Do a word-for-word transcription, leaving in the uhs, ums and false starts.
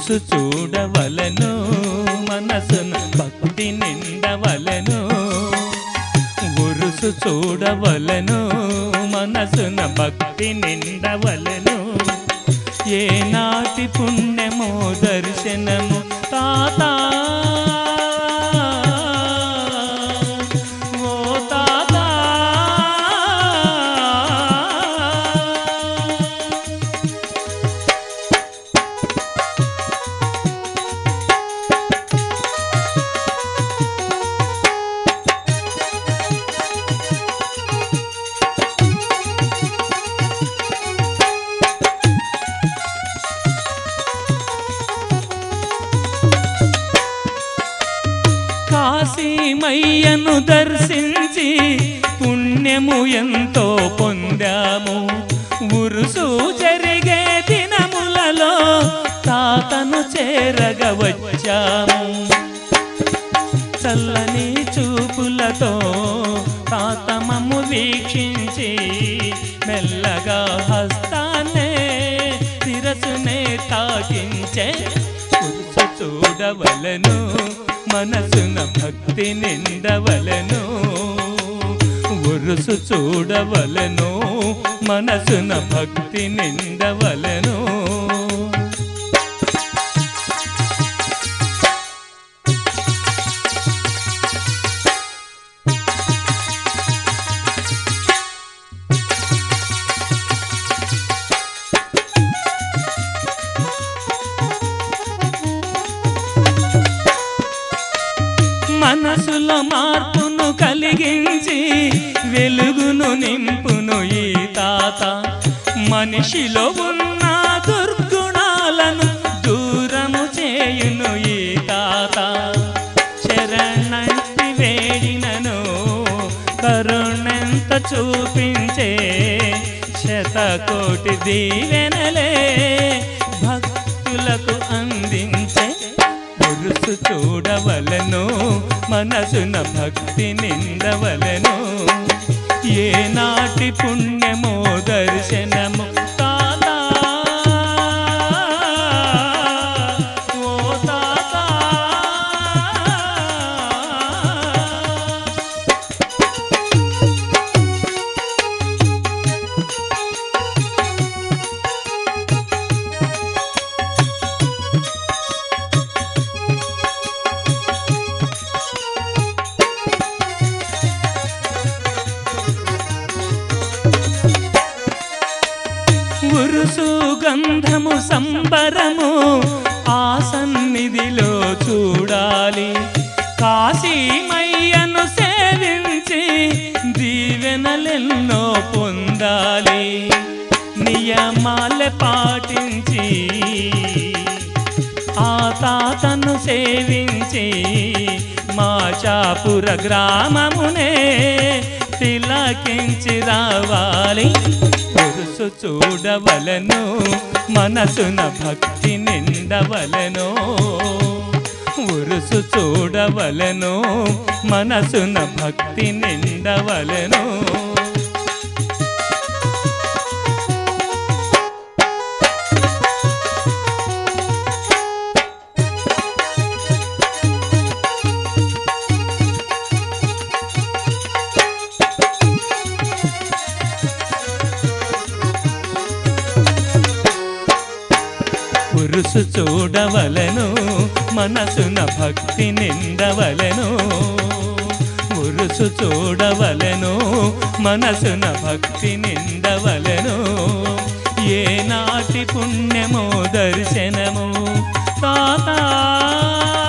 ఉరుసు చూడవలను మనసును భక్తి నిండవలను ఉరుసు చూడవలను మనసున భక్తి నిండవలను ఏ నాటి పుణ్యమో దర్శనము తాతా కాశీమయ్యను దర్శించి పుణ్యము ఎంతో పొందాము ఉరుసు జరిగే దినములలో తాతను చేరగా వచ్చాము చల్లని చూపులతో తాతమము వీక్షించి మెల్లగా హస్తాన్నే శిరసునే తాకించే ఉరుసు చూడవలను మనసున భక్తి నిండవలను ఉరుసు చూడవలను మనసున భక్తి నిండవలను మనసులో మార్పును కలిగించి వెలుగును నింపును ఈ తాత మనిషిలో ఉన్న దుర్గుణాలను దూరము చేయును ఈ తాత శరణంటి వేడినను కరుణెంత చూపించే శతకోటి దీవెనలే భక్తులకు అందించే ఉరుసు చూడవలను మనసున భక్తి నిండవలను ఏ నాటి పుణ్యమో దర్శనము తాతా ఓ తాతా ఉరుసు గంధము సంబరము ఆ సన్నిధిలో చూడాలి కాశీమయ్యను సేవించి దీవెనలెన్నో పొందాలి నియమాలు పాటించి ఆ తాతను సేవించి మాచాపుర గ్రామమునే తిలకించి రావాలి ఉరుసు చూడవలను మనసున భక్తి నిండవలను ఉరుసు చూడవలను మనసున భక్తి నిండవలను ఉరుసు చూడవలను మనసున భక్తి నిండవలను ఉరుసు చూడవలను మనసున భక్తి నిండవలను ఏ నాటి పుణ్యమో దర్శనము తాతా